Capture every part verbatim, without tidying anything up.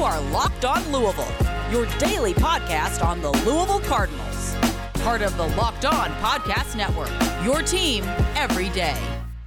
are Locked On Louisville, your daily podcast on the Louisville Cardinals. Part of the Locked On Podcast Network, your team every day.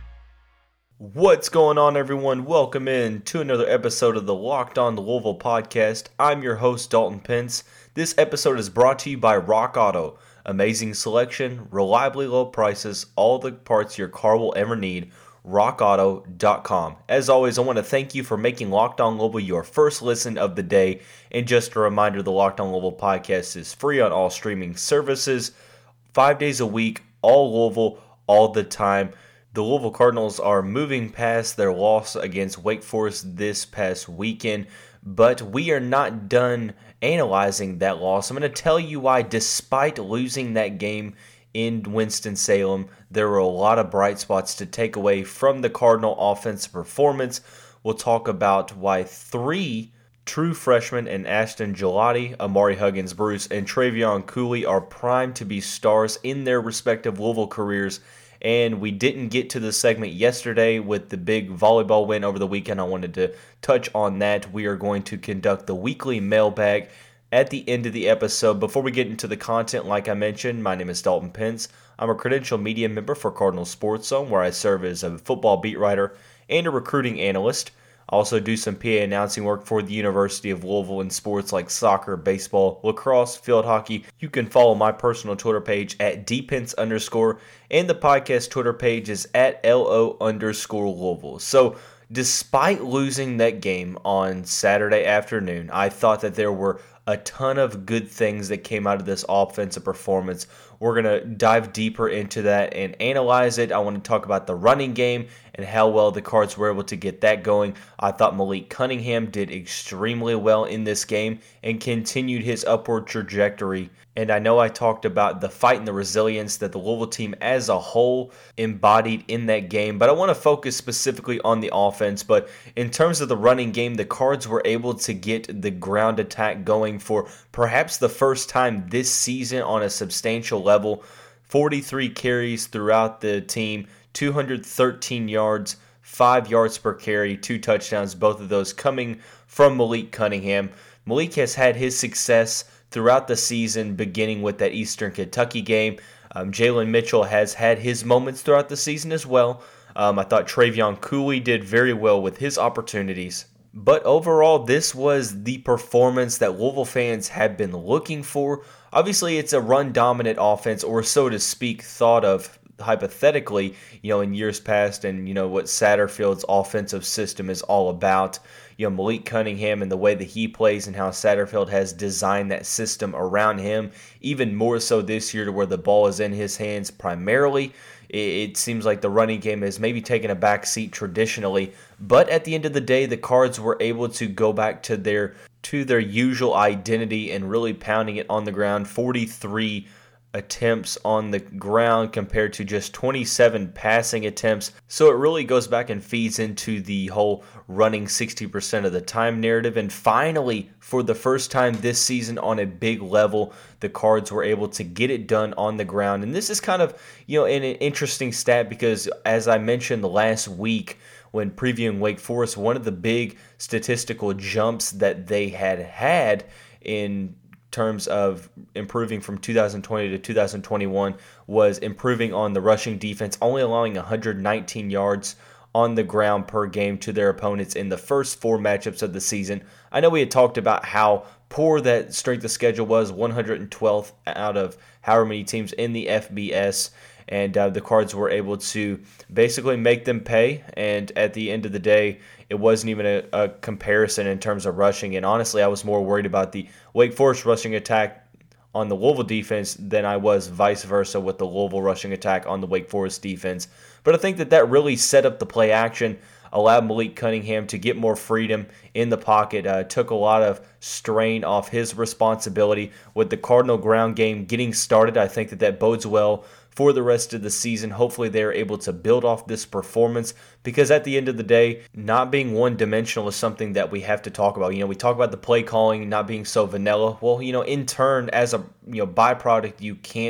What's going on, everyone? Welcome in to another episode of the Locked On Louisville podcast. I'm your host, Dalton Pence. This episode is brought to you by Rock Auto. Amazing selection, reliably low prices, all the parts your car will ever need. rock auto dot com. As always, I want to thank you for making Locked On Louisville your first listen of the day. And just a reminder, the Locked On Louisville podcast is free on all streaming services, five days a week, all Louisville, all the time. The Louisville Cardinals are moving past their loss against Wake Forest this past weekend, but we are not done analyzing that loss. I'm going to tell you why, despite losing that game in Winston-Salem, there were a lot of bright spots to take away from the Cardinal offensive performance. We'll talk about why three true freshmen in Ashton Gillotte, Amari Huggins-Bruce, and Travion Cooley are primed to be stars in their respective Louisville careers. And we didn't get to the segment yesterday with the big volleyball win over the weekend. I wanted to touch on that. We are going to conduct the weekly mailbag at the end of the episode. Before we get into the content, like I mentioned, my name is Dalton Pence. I'm a credential media member for Cardinal Sports Zone, where I serve as a football beat writer and a recruiting analyst. I also do some P A announcing work for the University of Louisville in sports like soccer, baseball, lacrosse, field hockey. You can follow my personal Twitter page at dpence underscore, and the podcast Twitter page is at lo underscore Louisville. So, despite losing that game on Saturday afternoon, I thought that there were a ton of good things that came out of this offensive performance. We're going to dive deeper into that and analyze it. I want to talk about the running game and how well the Cards were able to get that going. I thought Malik Cunningham did extremely well in this game and continued his upward trajectory. And I know I talked about the fight and the resilience that the Louisville team as a whole embodied in that game, but I want to focus specifically on the offense. But in terms of the running game, the Cards were able to get the ground attack going for perhaps the first time this season on a substantial level. forty-three carries throughout the team, two hundred thirteen yards, five yards per carry, two touchdowns, both of those coming from Malik Cunningham. Malik has had his success throughout the season, beginning with that Eastern Kentucky game. Um, Jalen Mitchell has had his moments throughout the season as well. Um, I thought Travion Cooley did very well with his opportunities. But overall, this was the performance that Louisville fans have been looking for. Obviously, it's a run-dominant offense, or so to speak, thought of hypothetically, you know, in years past, and you know what Satterfield's offensive system is all about. You know, Malik Cunningham and the way that he plays and how Satterfield has designed that system around him, even more so this year to where the ball is in his hands primarily. It seems like the running game has maybe taken a back seat traditionally, but at the end of the day, the Cards were able to go back to their to their usual identity and really pounding it on the ground. forty-three attempts on the ground compared to just twenty-seven passing attempts. So it really goes back and feeds into the whole running sixty percent of the time narrative. And finally, for the first time this season on a big level, the Cards were able to get it done on the ground. And this is kind of, you know, an interesting stat because, as I mentioned last week when previewing Wake Forest, one of the big statistical jumps that they had had in terms of improving from two thousand twenty to two thousand twenty-one was improving on the rushing defense, only allowing one hundred nineteen yards on the ground per game to their opponents in the first four matchups of the season. I know we had talked about how poor that strength of schedule was, one hundred twelfth out of however many teams in the F B S, and uh, the Cards were able to basically make them pay, and at the end of the day, it wasn't even a, a comparison in terms of rushing, and honestly, I was more worried about the Wake Forest rushing attack on the Louisville defense than I was vice versa with the Louisville rushing attack on the Wake Forest defense. But I think that that really set up the play action, allowed Malik Cunningham to get more freedom in the pocket, uh, took a lot of strain off his responsibility. With the Cardinal ground game getting started, I think that that bodes well for the rest of the season. Hopefully they're able to build off this performance, because at the end of the day, not being one-dimensional is something that we have to talk about. You know, we talk about the play calling not being so vanilla. Well, you know, in turn, as a you know byproduct, you can't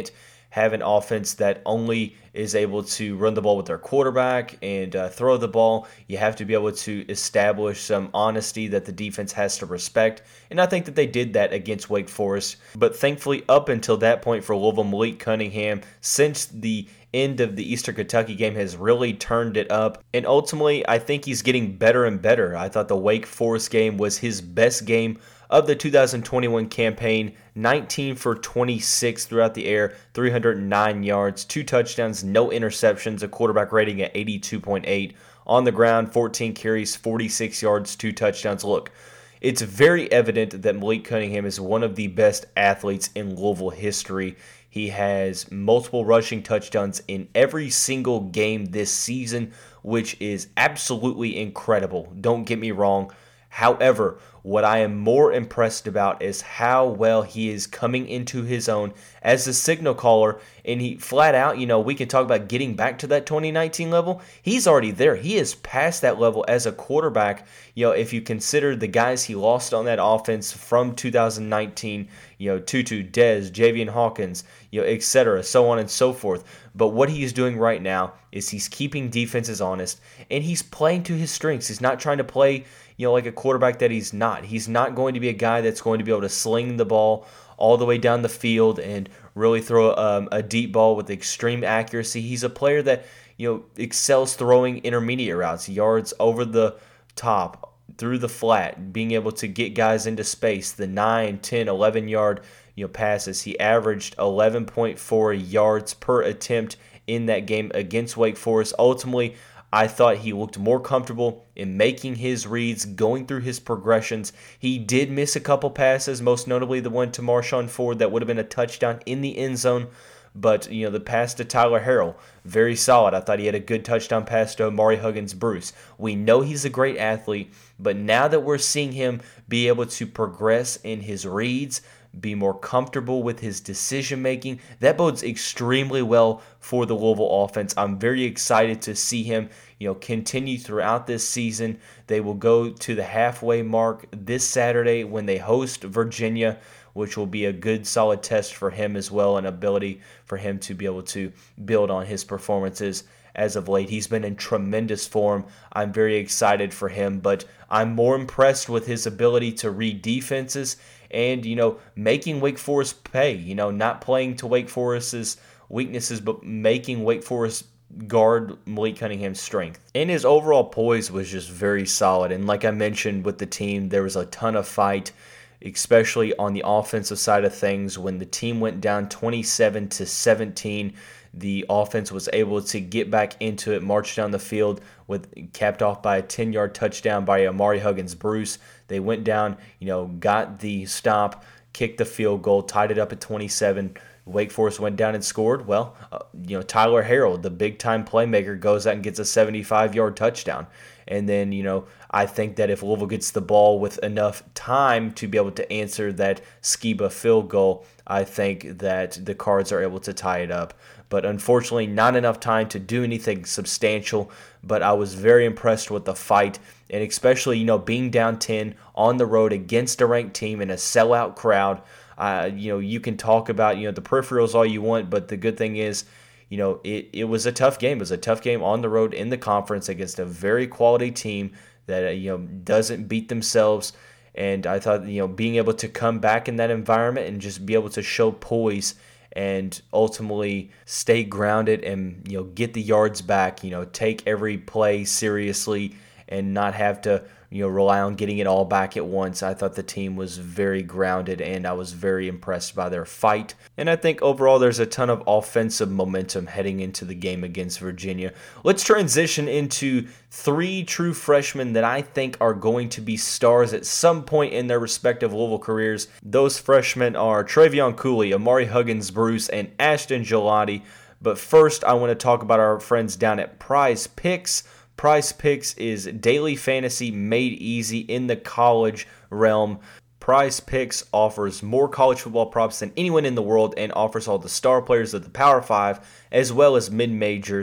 have an offense that only is able to run the ball with their quarterback and uh, throw the ball. You have to be able to establish some honesty that the defense has to respect, and I think that they did that against Wake Forest. But thankfully, up until that point for Louisville, Malik Cunningham, since the end of the Eastern Kentucky game, has really turned it up, and ultimately I think he's getting better and better. I thought the Wake Forest game was his best game of the two thousand twenty-one campaign. Nineteen for twenty-six throughout the air, three hundred nine yards, two touchdowns, no interceptions, a quarterback rating at eighty-two point eight. On the ground, fourteen carries, forty-six yards, two touchdowns. Look, it's very evident that Malik Cunningham is one of the best athletes in Louisville history. He has multiple rushing touchdowns in every single game this season, which is absolutely incredible. Don't get me wrong. However, what I am more impressed about is how well he is coming into his own as a signal caller. And he flat out, you know, we can talk about getting back to that twenty nineteen level. He's already there. He is past that level as a quarterback. You know, if you consider the guys he lost on that offense from two thousand nineteen, you know, Tutu, Dez, Javian Hawkins, you know, et cetera, so on and so forth. But what he is doing right now is he's keeping defenses honest, and he's playing to his strengths. He's not trying to play, you know, like a quarterback that he's not. He's not going to be a guy that's going to be able to sling the ball all the way down the field and really throw um, a deep ball with extreme accuracy. He's a player that, you know, excels throwing intermediate routes, yards over the top, through the flat, being able to get guys into space, the nine, ten, eleven yard, you know, passes. He averaged eleven point four yards per attempt in that game against Wake Forest. Ultimately, I thought he looked more comfortable in making his reads, going through his progressions. He did miss a couple passes, most notably the one to Marshawn Ford that would have been a touchdown in the end zone. But, you know, the pass to Tyler Harrell, very solid. I thought he had a good touchdown pass to Amari Huggins-Bruce. We know he's a great athlete, but now that we're seeing him be able to progress in his reads, be more comfortable with his decision-making, that bodes extremely well for the Louisville offense. I'm very excited to see him, you know, continue throughout this season. They will go to the halfway mark this Saturday when they host Virginia, which will be a good, solid test for him as well, an ability for him to be able to build on his performances as of late. He's been in tremendous form. I'm very excited for him, but I'm more impressed with his ability to read defenses and, you know, making Wake Forest pay, you know, not playing to Wake Forest's weaknesses, but making Wake Forest guard Malik Cunningham's strength. And his overall poise was just very solid. And like I mentioned with the team, there was a ton of fight, especially on the offensive side of things. When the team went down twenty-seven to seventeen, the offense was able to get back into it, march down the field, with capped off by a ten-yard touchdown by Amari Huggins-Bruce. They went down, you know, got the stop, kicked the field goal, tied it up at twenty-seven. Wake Forest went down and scored. Well, uh, you know, Tyler Harrell, the big-time playmaker, goes out and gets a seventy-five-yard touchdown. And then, you know, I think that if Louisville gets the ball with enough time to be able to answer that Skiba field goal, I think that the Cards are able to tie it up. But unfortunately, not enough time to do anything substantial. But I was very impressed with the fight, and especially, you know, being down ten on the road against a ranked team in a sellout crowd. Uh, you know, you can talk about, you know, the peripherals all you want, but the good thing is, you know, it, it was a tough game. It was a tough game on the road in the conference against a very quality team that, uh, you know, doesn't beat themselves. And I thought, you know, being able to come back in that environment and just be able to show poise and ultimately stay grounded and, you know, get the yards back, you know, take every play seriously and not have to, you know, rely on getting it all back at once. I thought the team was very grounded, and I was very impressed by their fight. And I think overall there's a ton of offensive momentum heading into the game against Virginia. Let's transition into three true freshmen that I think are going to be stars at some point in their respective Louisville careers. Those freshmen are Travion Cooley, Amari Huggins-Bruce, and Ashton Gillotte. But first, I want to talk about our friends down at Prize Picks. Prize Picks is daily fantasy made easy in the college realm. Prize Picks offers more college football props than anyone in the world and offers all the star players of the Power Five as well as mid-majors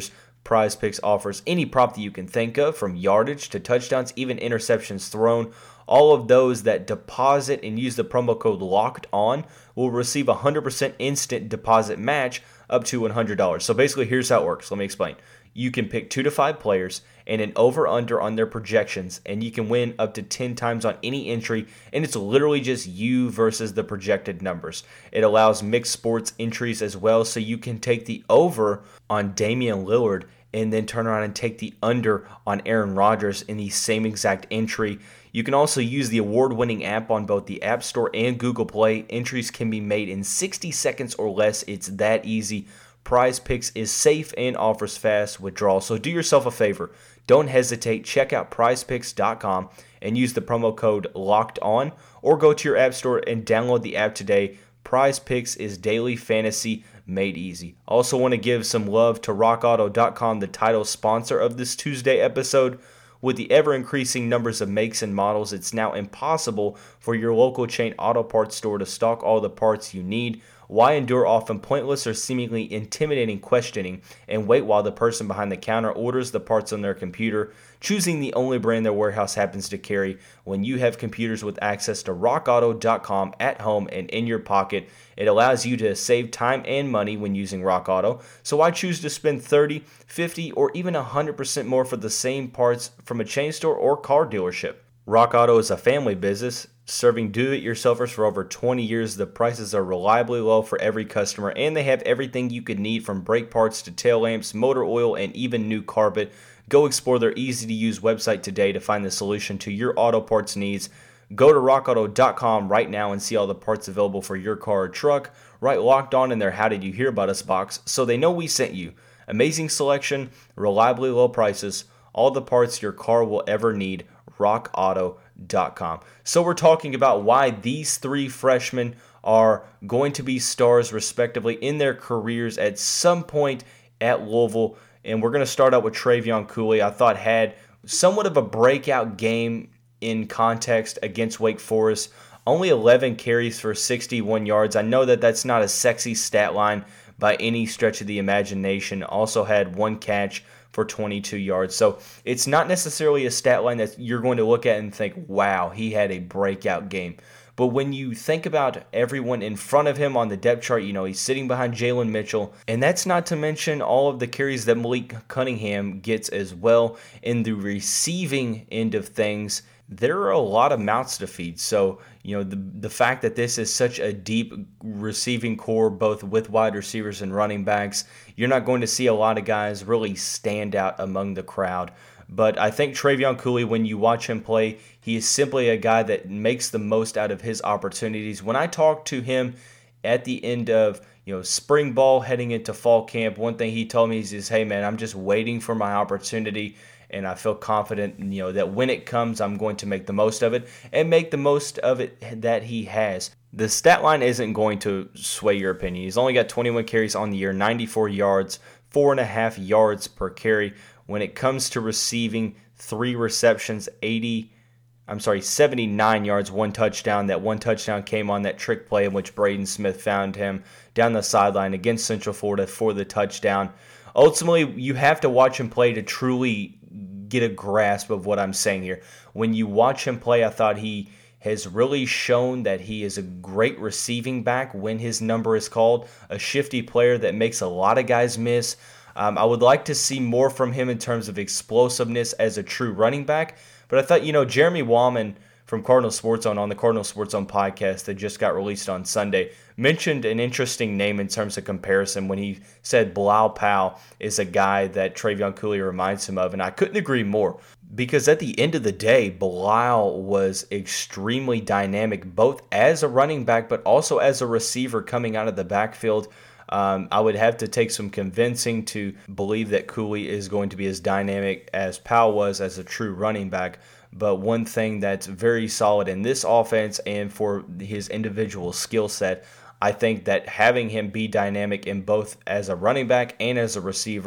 PrizePicks offers any prop that you can think of, from yardage to touchdowns, even interceptions thrown. All of those that deposit and use the promo code LOCKEDON will receive a one hundred percent instant deposit match up to one hundred dollars. So basically, here's how it works. Let me explain. You can pick two to five players and an over-under on their projections, and you can win up to ten times on any entry, and it's literally just you versus the projected numbers. It allows mixed sports entries as well, so you can take the over on Damian Lillard and then turn around and take the under on Aaron Rodgers in the same exact entry. You can also use the award-winning app on both the App Store and Google Play. Entries can be made in sixty seconds or less. It's that easy. PrizePicks is safe and offers fast withdrawals. So do yourself a favor. Don't hesitate. Check out prize picks dot com and use the promo code LOCKEDON, or go to your App Store and download the app today. PrizePicks is daily fantasy made easy. I also want to give some love to rock auto dot com, the title sponsor of this Tuesday episode. With the ever-increasing numbers of makes and models, it's now impossible for your local chain auto parts store to stock all the parts you need. Why endure often pointless or seemingly intimidating questioning and wait while the person behind the counter orders the parts on their computer, choosing the only brand their warehouse happens to carry, when you have computers with access to rock auto dot com at home and in your pocket? It allows you to save time and money when using RockAuto. So why choose to spend thirty, fifty, or even one hundred percent more for the same parts from a chain store or car dealership? RockAuto is a family business serving do-it-yourselfers for over twenty years. The prices are reliably low for every customer, and they have everything you could need, from brake parts to tail lamps, motor oil, and even new carpet. Go explore their easy-to-use website today to find the solution to your auto parts needs. Go to rock auto dot com right now and see all the parts available for your car or truck. Write Locked On in their How Did You Hear About Us box so they know we sent you. Amazing selection, reliably low prices, all the parts your car will ever need. rock auto dot com. So we're talking about why these three freshmen are going to be stars respectively in their careers at some point at Louisville. And we're going to start out with Travion Cooley. I thought had somewhat of a breakout game in context against Wake Forest. Only eleven carries for sixty-one yards. I know that that's not a sexy stat line by any stretch of the imagination. Also had one catch for twenty-two yards. So it's not necessarily a stat line that you're going to look at and think, wow, he had a breakout game. But when you think about everyone in front of him on the depth chart, you know, he's sitting behind Jalen Mitchell. And that's not to mention all of the carries that Malik Cunningham gets as well. In the receiving end of things, there are a lot of mouths to feed. So, you know, the the fact that this is such a deep receiving core, both with wide receivers and running backs, you're not going to see a lot of guys really stand out among the crowd. But I think Travion Cooley, when you watch him play, he is simply a guy that makes the most out of his opportunities. When I talked to him at the end of, you know, spring ball heading into fall camp, one thing he told me is, is hey, man, I'm just waiting for my opportunity. And I feel confident, you know, that when it comes, I'm going to make the most of it and make the most of it that he has. The stat line isn't going to sway your opinion. He's only got twenty-one carries on the year, ninety-four yards, four and a half yards per carry. When it comes to receiving, three receptions, eighty, I'm sorry, seventy-nine yards, one touchdown. That one touchdown came on that trick play in which Braden Smith found him down the sideline against Central Florida for the touchdown. Ultimately, you have to watch him play to truly get a grasp of what I'm saying here. When you watch him play, I thought he has really shown that he is a great receiving back when his number is called, a shifty player that makes a lot of guys miss. Um, I would like to see more from him in terms of explosiveness as a true running back, but I thought, you know, Jeremy Wallman from Cardinal Sports Zone on the Cardinal Sports Zone podcast that just got released on Sunday mentioned an interesting name in terms of comparison when he said Bilal Powell is a guy that Travion Cooley reminds him of, and I couldn't agree more, because at the end of the day, Bilal was extremely dynamic both as a running back but also as a receiver coming out of the backfield. Um, I would have to take some convincing to believe that Cooley is going to be as dynamic as Powell was as a true running back. But one thing that's very solid in this offense and for his individual skill set, I think that having him be dynamic in both as a running back and as a receiver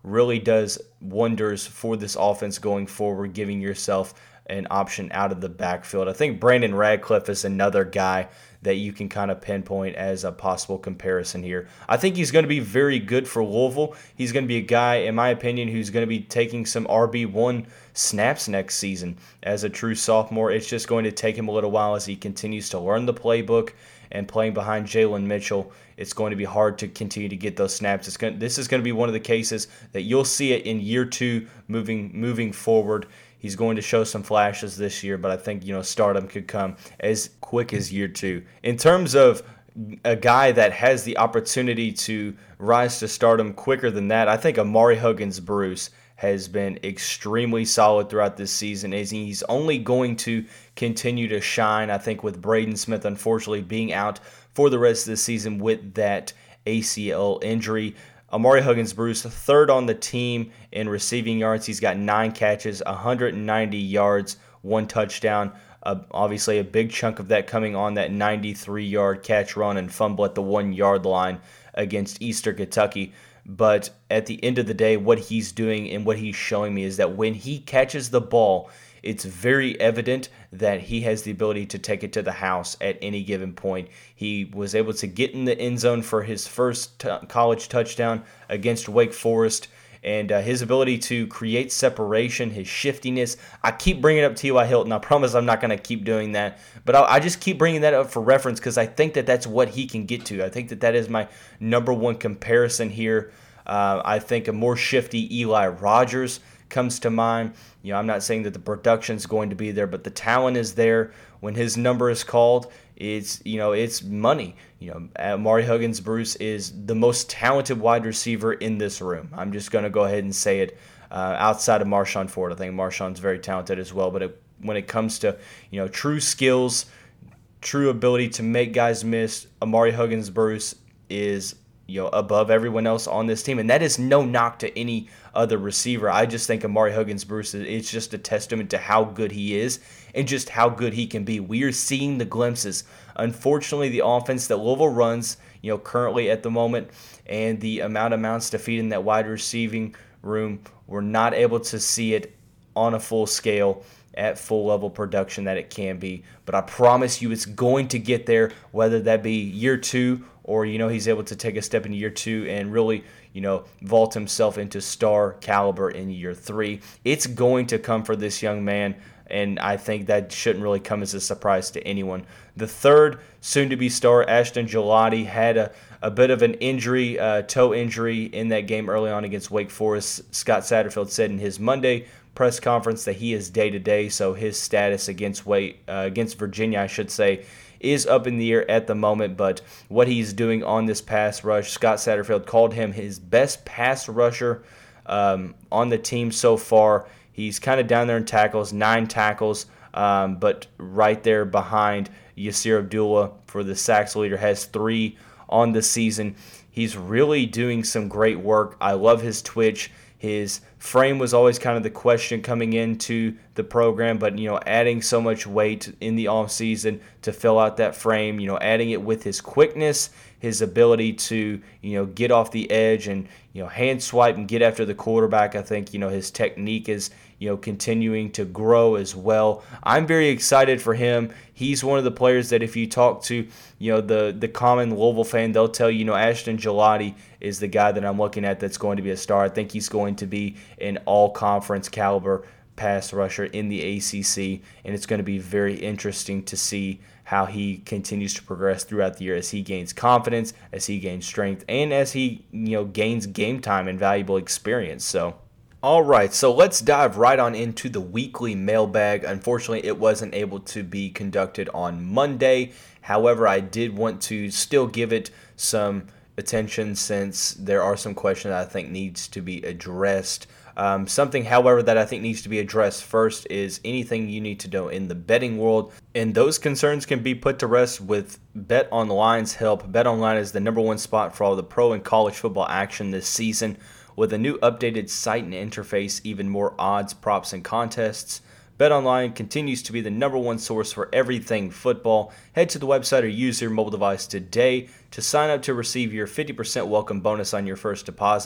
really does wonders for this offense going forward, giving yourself an option out of the backfield. I think Brandon Radcliffe is another guy that you can kind of pinpoint as a possible comparison here. I think he's going to be very good for Louisville. He's going to be a guy, in my opinion, who's going to be taking some R B one snaps next season as a true sophomore. It's just going to take him a little while as he continues to learn the playbook, and playing behind Jalen Mitchell, it's going to be hard to continue to get those snaps. It's going, this is going to be one of the cases that you'll see it in year two moving moving forward. He's going to show some flashes this year, but I think, you know, stardom could come as quick as year two. In terms of a guy that has the opportunity to rise to stardom quicker than that, I think Amari Huggins-Bruce has been extremely solid throughout this season, as he's only going to continue to shine, I think, with Braden Smith unfortunately being out for the rest of the season with that A C L injury. Amari Huggins-Bruce, third on the team in receiving yards. He's got nine catches, one hundred ninety yards, one touchdown. Uh, obviously, a big chunk of that coming on that ninety-three-yard catch, run, and fumble at the one-yard line against Eastern Kentucky. But at the end of the day, what he's doing and what he's showing me is that when he catches the ball, it's very evident that he has the ability to take it to the house at any given point. He was able to get in the end zone for his first t- college touchdown against Wake Forest, and uh, his ability to create separation, his shiftiness. I keep bringing up T Y. Hilton. I promise I'm not going to keep doing that, but I'll, I just keep bringing that up for reference because I think that that's what he can get to. I think that that is my number one comparison here. Uh, I think a more shifty Eli Rogers comes to mind. You know, I'm not saying that the production's going to be there, but the talent is there. When his number is called, it's, you know, it's money. You know, Amari Huggins-Bruce is the most talented wide receiver in this room. I'm just going to go ahead and say it. Uh, outside of Marshawn Ford, I think Marshawn's very talented as well. But it, when it comes to, you know, true skills, true ability to make guys miss, Amari Huggins-Bruce is, you know, above everyone else on this team. And that is no knock to any other receiver. I just think Amari Huggins-Bruce, it's just a testament to how good he is and just how good he can be. We are seeing the glimpses. Unfortunately, the offense that Louisville runs, you know, currently at the moment, and the amount of mounts to feed in that wide receiving room, we're not able to see it on a full scale at full level production that it can be. But I promise you it's going to get there, whether that be year two or, you know, he's able to take a step in year two and really, you know, vault himself into star caliber in year three. It's going to come for this young man, and I think that shouldn't really come as a surprise to anyone. The third soon-to-be star, Ashton Gillotte, had a, a bit of an injury, uh, toe injury in that game early on against Wake Forest. Scott Satterfield said in his Monday press conference that he is day-to-day, so his status against Wake, uh, against Virginia, I should say, is up in the air at the moment. But what he's doing on this pass rush, Scott Satterfield called him his best pass rusher um, on the team so far. He's kind of down there in tackles, nine tackles, um, but right there behind Yasir Abdullah for the sacks leader, has three on the season. He's really doing some great work. I love his twitch. His frame was always kind of the question coming into the program, but, you know, adding so much weight in the offseason to fill out that frame, you know, adding it with his quickness, his ability to, you know, get off the edge and, you know, hand swipe and get after the quarterback. I think, you know, his technique is, you know, continuing to grow as well. I'm very excited for him. He's one of the players that if you talk to, you know, the, the common Louisville fan, they'll tell you, you know, Ashton Gillotte is the guy that I'm looking at that's going to be a star. I think he's going to be an all-conference caliber pass rusher in the A C C, and it's going to be very interesting to see how he continues to progress throughout the year as he gains confidence, as he gains strength, and as he, you know, gains game time and valuable experience. So, all right, so let's dive right on into the weekly mailbag. Unfortunately, it wasn't able to be conducted on Monday. However, I did want to still give it some attention since there are some questions that I think needs to be addressed. Um, something, however, that I think needs to be addressed first is anything you need to know in the betting world, and those concerns can be put to rest with BetOnline's help. BetOnline is the number one spot for all the pro and college football action this season. With a new updated site and interface, even more odds, props, and contests, BetOnline continues to be the number one source for everything football. Head to the website or use your mobile device today to sign up to receive your fifty percent welcome bonus on your first deposit.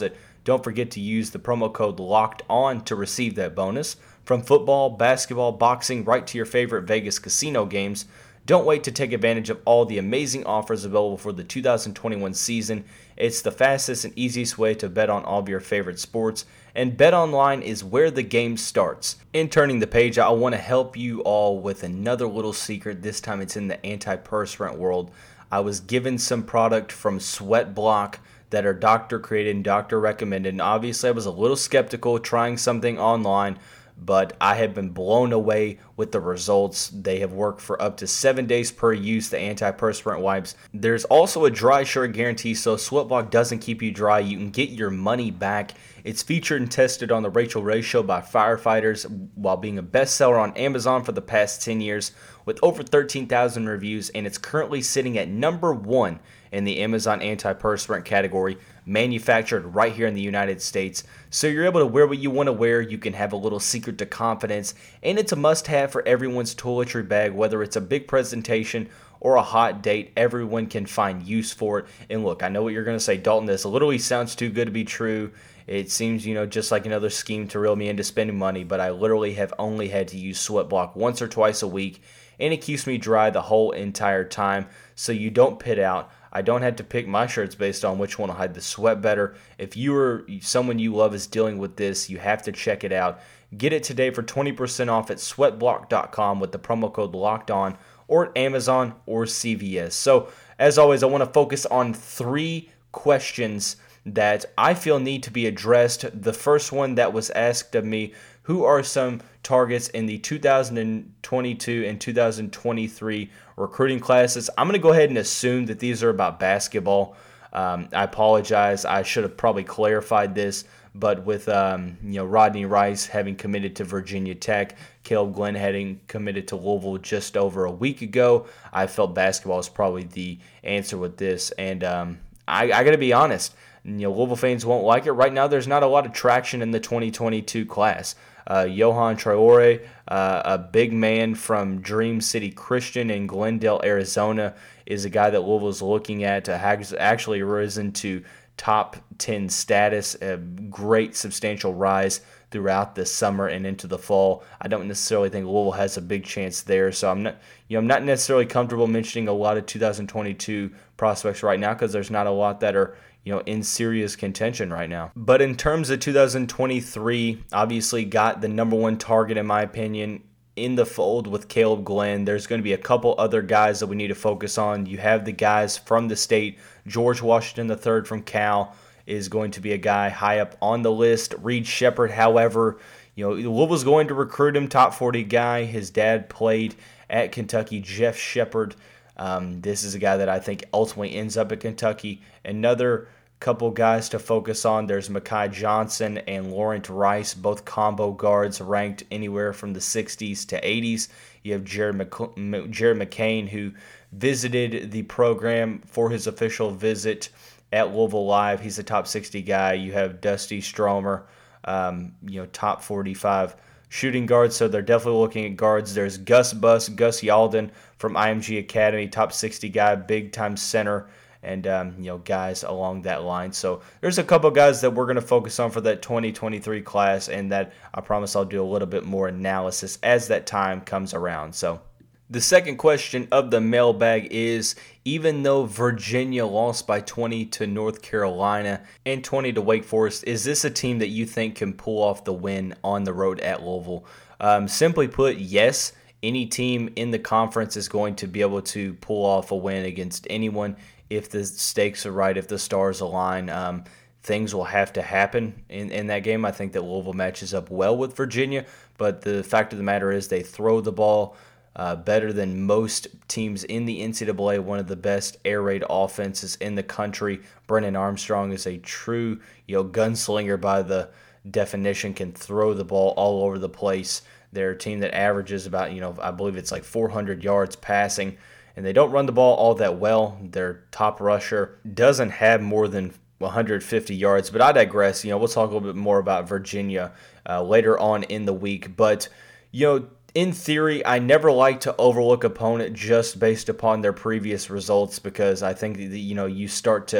Don't forget to use the promo code LOCKEDON to receive that bonus. From football, basketball, boxing, right to your favorite Vegas casino games, don't wait to take advantage of all the amazing offers available for the two thousand twenty-one season. It's the fastest and easiest way to bet on all of your favorite sports, and BetOnline is where the game starts. In turning the page, I want to help you all with another little secret. This time it's in the anti-perspirant world. I was given some product from Sweatblock that are doctor created and doctor recommended, and obviously I was a little skeptical trying something online, but I have been blown away with the results. They have worked for up to seven days per use, the antiperspirant wipes. There's also a dry shirt guarantee, so Sweatblock doesn't keep you dry. You can get your money back. It's featured and tested on the Rachel Ray Show by firefighters while being a bestseller on Amazon for the past ten years with over thirteen thousand reviews, and it's currently sitting at number one in the Amazon antiperspirant category, manufactured right here in the United States. So you're able to wear what you want to wear. You can have a little secret to confidence, and it's a must-have for everyone's toiletry bag, whether it's a big presentation or a hot date. Everyone can find use for it. And look, I know what you're going to say, Dalton, this literally sounds too good to be true. It seems, you know, just like another scheme to reel me into spending money, but I literally have only had to use Sweatblock once or twice a week, and it keeps me dry the whole entire time, so you don't pit out. I don't have to pick my shirts based on which one will hide the sweat better. If you or someone you love is dealing with this, you have to check it out. Get it today for twenty percent off at sweatblock dot com with the promo code LOCKEDON, or at Amazon or C V S. So, as always, I want to focus on three questions that I feel need to be addressed. The first one that was asked of me: who are some targets in the two thousand twenty-two and two thousand twenty-three recruiting classes? I'm going to go ahead and assume that these are about basketball. Um, I apologize. I should have probably clarified this, but with um, you know Rodney Rice having committed to Virginia Tech, Caleb Glenn having committed to Louisville just over a week ago, I felt basketball is probably the answer with this. And um, I, I got to be honest, you know Louisville fans won't like it. Right now, there's not a lot of traction in the twenty twenty-two class. Uh, Johan Traore, uh, a big man from Dream City Christian in Glendale, Arizona, is a guy that Louisville is looking at to have actually risen to top ten status, a great substantial rise throughout the summer and into the fall. I don't necessarily think Louisville has a big chance there, so I'm not, you know, I'm not necessarily comfortable mentioning a lot of two thousand twenty-two prospects right now because there's not a lot that are, you know, in serious contention right now. But in terms of two thousand twenty-three, obviously got the number one target, in my opinion, in the fold with Caleb Glenn. There's going to be a couple other guys that we need to focus on. You have the guys from the state. George Washington the third from Cal is going to be a guy high up on the list. Reed Sheppard, however, you know, Louisville's going to recruit him, top forty guy. His dad played at Kentucky, Jeff Sheppard. Um, this is a guy that I think ultimately ends up at Kentucky. Another couple guys to focus on, there's Makai Johnson and Laurent Rice, both combo guards ranked anywhere from the sixties to eighties. You have Jared, Mc- Jared McCain, who visited the program for his official visit at Louisville Live. He's a top sixty guy. You have Dusty Stromer, um, you know, top forty-five shooting guards, so they're definitely looking at guards. There's Gus Bus, Gus Yalden from I M G Academy, top sixty guy, big-time center, and um, you know guys along that line. So there's a couple guys that we're going to focus on for that twenty twenty-three class, and that I promise I'll do a little bit more analysis as that time comes around. So the second question of the mailbag is, even though Virginia lost by twenty to North Carolina and twenty to Wake Forest, is this a team that you think can pull off the win on the road at Louisville? Um, simply put, yes. Any team in the conference is going to be able to pull off a win against anyone if the stakes are right, if the stars align. Um, things will have to happen in, in that game. I think that Louisville matches up well with Virginia, but the fact of the matter is they throw the ball uh, better than most teams in the N C double A, one of the best air raid offenses in the country. Brennan Armstrong is a true, you know, gunslinger by the definition, can throw the ball all over the place. They're a team that averages about, you know, I believe it's like four hundred yards passing, and they don't run the ball all that well. Their top rusher doesn't have more than one hundred fifty yards, but I digress. You know, we'll talk a little bit more about Virginia uh, later on in the week. But, you know, in theory, I never like to overlook opponent just based upon their previous results, because I think that, you know, you start to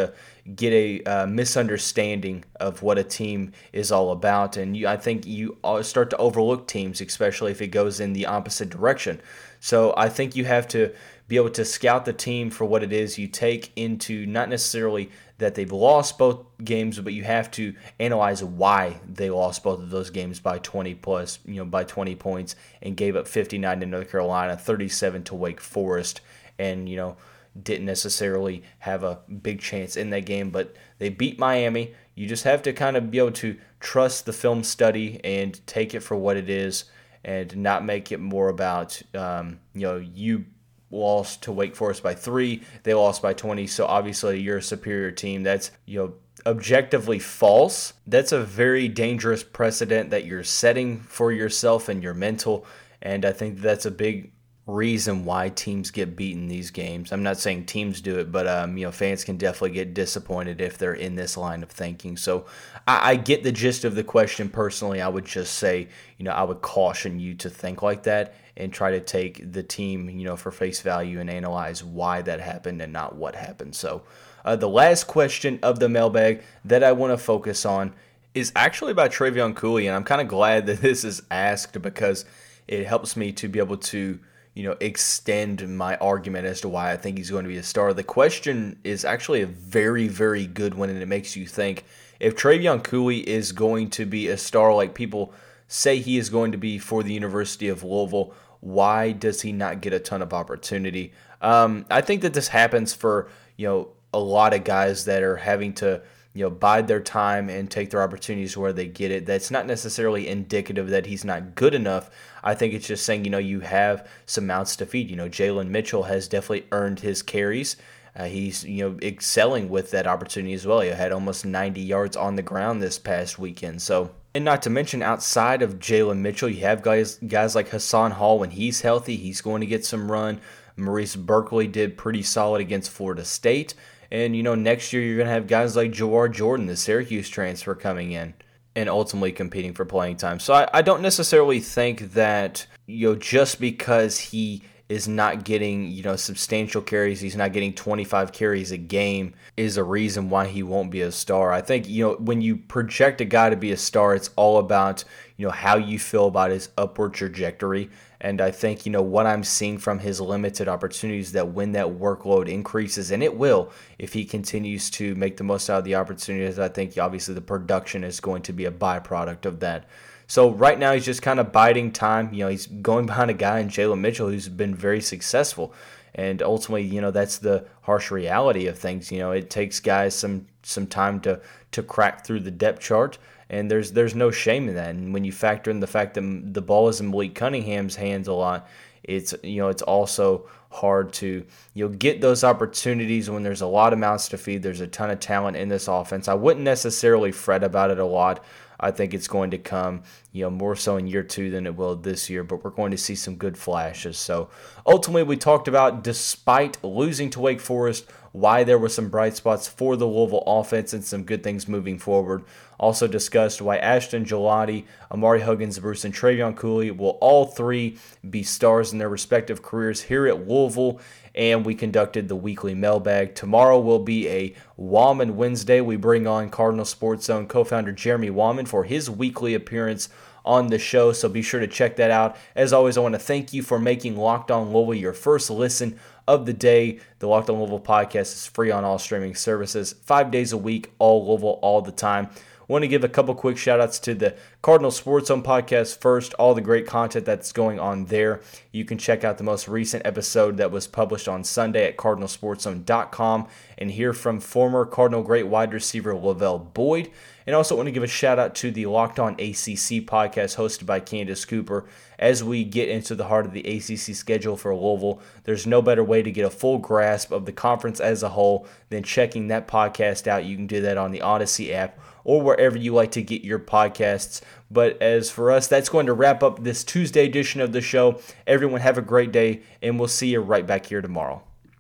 get a uh, misunderstanding of what a team is all about. And you, I think you start to overlook teams, especially if it goes in the opposite direction. So I think you have to be able to scout the team for what it is. You take into not necessarily that they've lost both games, but you have to analyze why they lost both of those games by twenty plus, you know, by twenty points, and gave up fifty-nine to North Carolina, thirty-seven to Wake Forest, and, you know, didn't necessarily have a big chance in that game, but they beat Miami. You just have to kind of be able to trust the film study and take it for what it is, and not make it more about, um, you know, you lost to Wake Forest by three, they lost by twenty, so obviously you're a superior team. That's, you know, objectively false. That's a very dangerous precedent that you're setting for yourself and your mental, and I think that's a big reason why teams get beaten these games. I'm not saying teams do it, but um, you know, fans can definitely get disappointed if they're in this line of thinking. So I, I get the gist of the question. Personally, I would just say, you know, I would caution you to think like that and try to take the team, you know, for face value and analyze why that happened and not what happened. So uh, the last question of the mailbag that I want to focus on is actually about Trevion Cooley, and I'm kind of glad that this is asked because it helps me to be able to, you know, extend my argument as to why I think he's going to be a star. The question is actually a very, very good one, and it makes you think, if Trevion Cooley is going to be a star like people say he is going to be for the University of Louisville, why does he not get a ton of opportunity? Um, I think that this happens for, you know, a lot of guys that are having to, you know, bide their time and take their opportunities where they get it. That's not necessarily indicative that he's not good enough. I think it's just saying, you know, you have some mouths to feed. You know, Jalen Mitchell has definitely earned his carries. Uh, he's, you know, excelling with that opportunity as well. He had almost ninety yards on the ground this past weekend. So, and not to mention, outside of Jalen Mitchell, you have guys guys like Hassan Hall. When he's healthy, he's going to get some run. Maurice Berkeley did pretty solid against Florida State. And, you know, next year you're going to have guys like Jawar Jordan, the Syracuse transfer, coming in and ultimately competing for playing time. So I, I don't necessarily think that, you know, just because he is not getting, you know, substantial carries, he's not getting twenty-five carries a game, is a reason why he won't be a star. I think, you know, when you project a guy to be a star, it's all about, you know, how you feel about his upward trajectory. And I think, you know, what I'm seeing from his limited opportunities, that when that workload increases, and it will, if he continues to make the most out of the opportunities, I think obviously the production is going to be a byproduct of that. So right now he's just kind of biding time. You know, he's going behind a guy in Jalen Mitchell who's been very successful. And ultimately, you know, that's the harsh reality of things. You know, it takes guys some some time to to crack through the depth chart. And there's there's no shame in that. And when you factor in the fact that the ball is in Malik Cunningham's hands a lot, it's, you know, it's also hard to, you know, get those opportunities when there's a lot of mouths to feed. There's a ton of talent in this offense. I wouldn't necessarily fret about it a lot. I think it's going to come, you know, more so in year two than it will this year, but we're going to see some good flashes. So ultimately, we talked about, despite losing to Wake Forest, why there were some bright spots for the Louisville offense and some good things moving forward. Also discussed why Ashton Gillotte, Amari Huggins, Bruce, and Trevion Cooley will all three be stars in their respective careers here at Louisville. And we conducted the weekly mailbag. Tomorrow will be a Wallman Wednesday. We bring on Cardinal Sports Zone co-founder Jeremy Wallman for his weekly appearance on the show, so be sure to check that out. As always, I want to thank you for making Locked On Louisville your first listen of the day. The Locked On Louisville podcast is free on all streaming services, five days a week, all Louisville, all the time. I want to give a couple quick shout-outs to the Cardinal Sports Zone podcast first, all the great content that's going on there. You can check out the most recent episode that was published on Sunday at cardinal sports zone dot com and hear from former Cardinal great wide receiver Lavelle Boyd. And also want to give a shout-out to the Locked On A C C podcast hosted by Candace Cooper. As we get into the heart of the A C C schedule for Louisville, there's no better way to get a full grasp of the conference as a whole than checking that podcast out. You can do that on the Odyssey app or wherever you like to get your podcasts. But as for us, that's going to wrap up this Tuesday edition of the show. Everyone have a great day, and we'll see you right back here tomorrow.